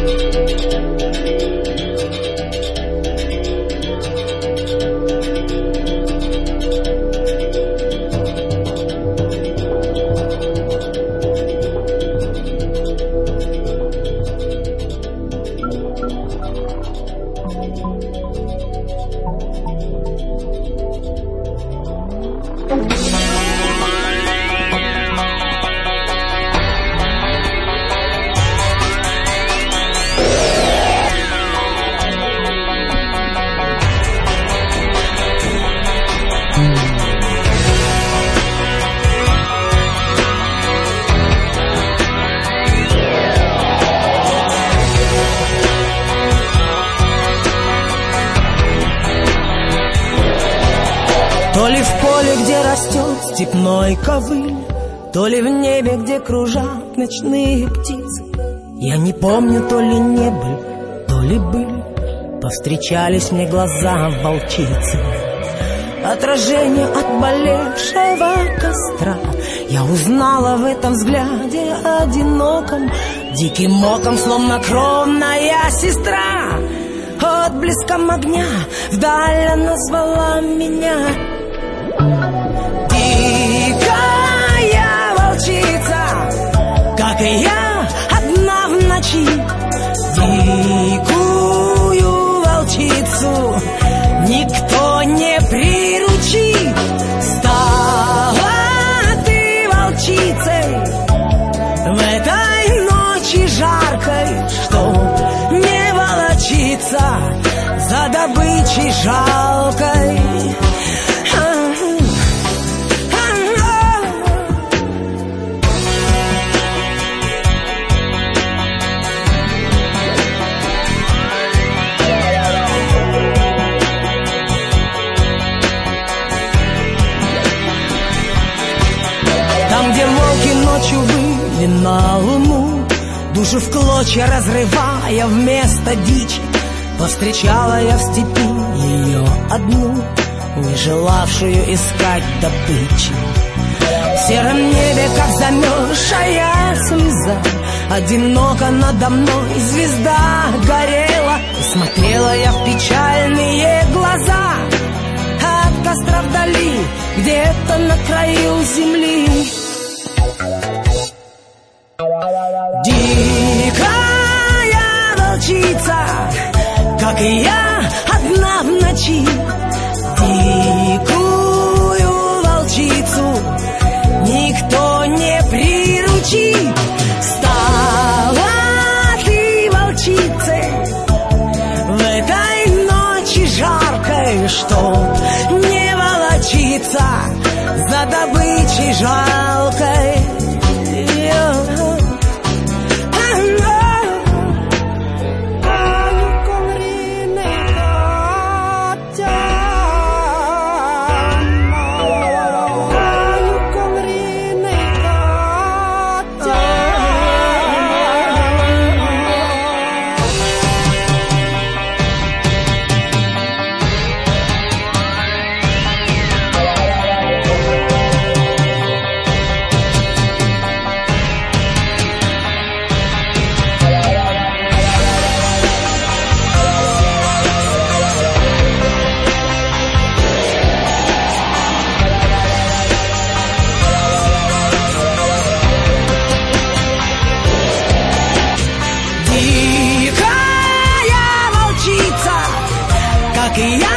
То ли в поле, где растет степной ковыль, то ли в небе, где кружат ночные птицы. Я не помню, то ли не был, то ли были. Повстречались мне глаза волчицы. Отражение отболевшего костра я узнала в этом взгляде одиноком, диким оком, словно кровная сестра. Отблеском огня вдаль она звала меня. Дикая волчица, как и я, одна в ночи. Дикую волчицу никто не приручит. Стала ты волчицей в этой ночи жаркой, чтоб не волочиться за добычей жалкой. Там, где волки ночью выли на луну, душу в клочья разрывая вместо дичи, повстречала я в степи ее одну, не желавшую искать добычи. В сером небе, как замерзшая слеза, одиноко надо мной звезда горела. И смотрела я в печальные глаза от костра вдали, где-то на краю земли. Дикая волчица, как и я, одна в ночи. Дикую волчицу никто не приручит. Стала ты волчицей в этой ночи жаркой, чтоб не волочиться за добычей жалкой. Как и я,